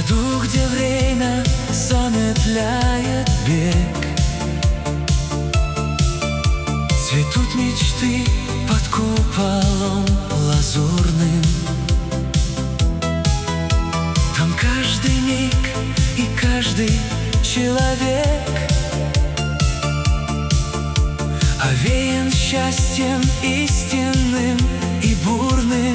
саду, где время замедляет бег, цветут мечты под куполом лазурным. Там каждый миг и каждый человек овеян счастьем истинным и бурным.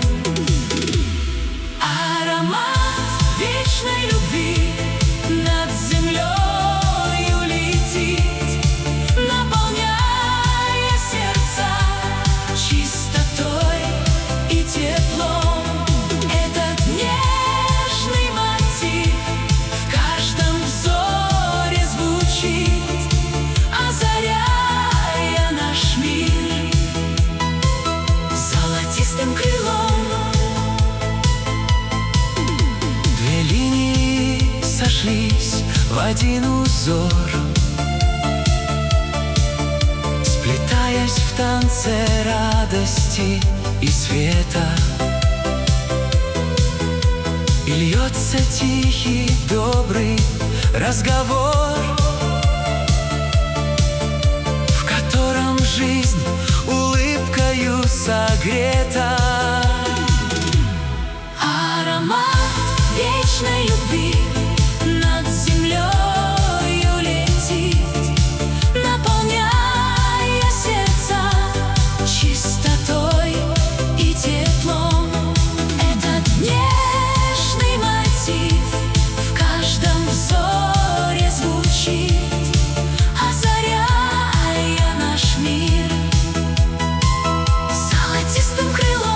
Аромат вечной любви над землею летит, наполняя сердца чистотой и теплом. Этот нежный мотив в каждом взоре звучит, озаряя наш мир золотистым крылом. Две линии сошлись в один узор, сплетаясь в танце радости и света. И льется тихий, добрый разговор, в котором жизнь улыбкою согрета. Аромат вечной любви над землею летит, наполняя сердца чистотой и теплом. Этот нежный мотив в каждом взоре звучит, озаряя наш мир золотистым крылом.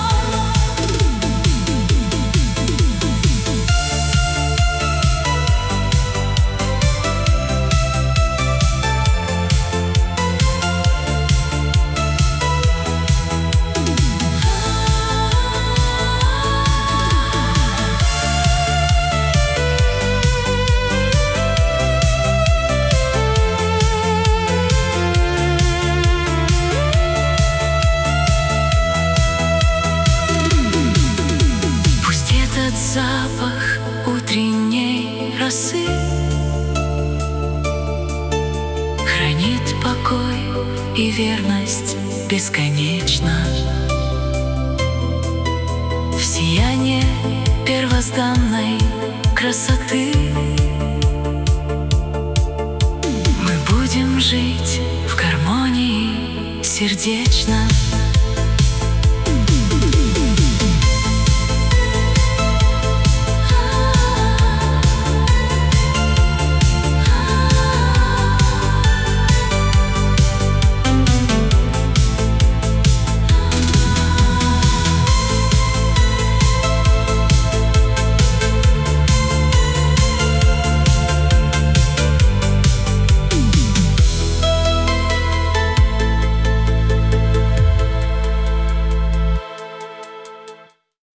Запах утренней росы хранит покой и верность бесконечно. В сиянии первозданной красоты мы будем жить в гармонии сердечно.